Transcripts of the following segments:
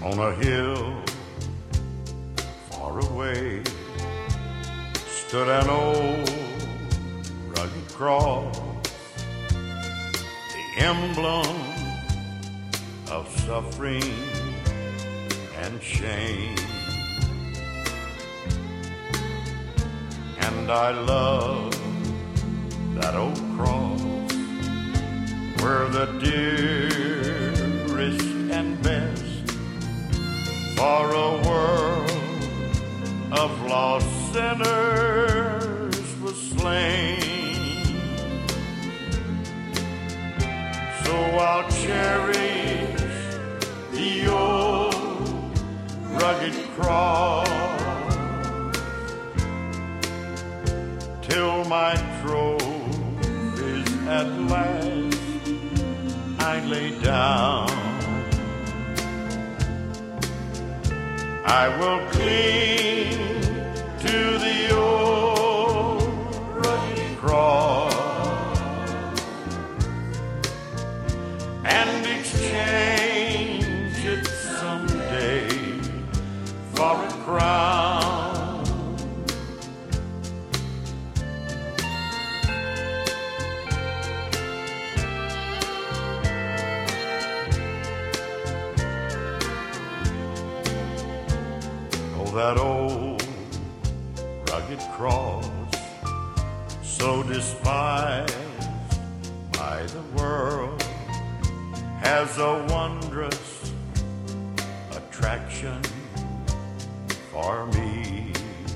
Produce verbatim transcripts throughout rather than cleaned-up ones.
On a hill far away stood an old rugged cross, the emblem of suffering and shame. And I love that old cross, where the dearest and best for a world of lost sinners was slain. So I'll cherish the old rugged cross till my trophies at last I lay down. I will cling to the old rugged cross and exchange it someday for a crown. That old rugged cross, so despised by the world, has a wondrous attraction for me.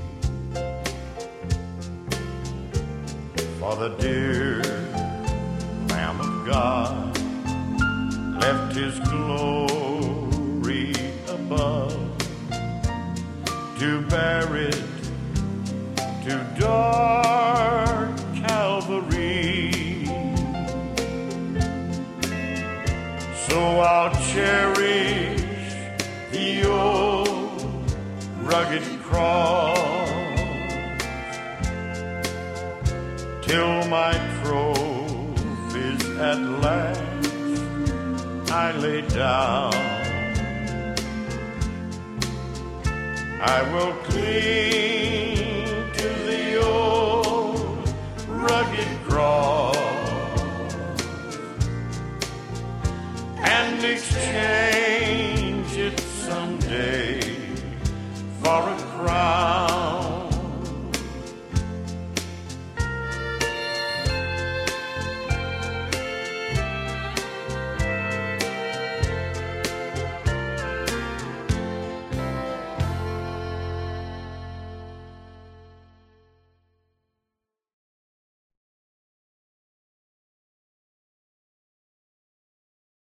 For the dear Lamb of God left his glory above to bear it to dark Calvary. So I'll cherish the old rugged cross till my trophies at last I lay down. I will cling to the old rugged cross and exchange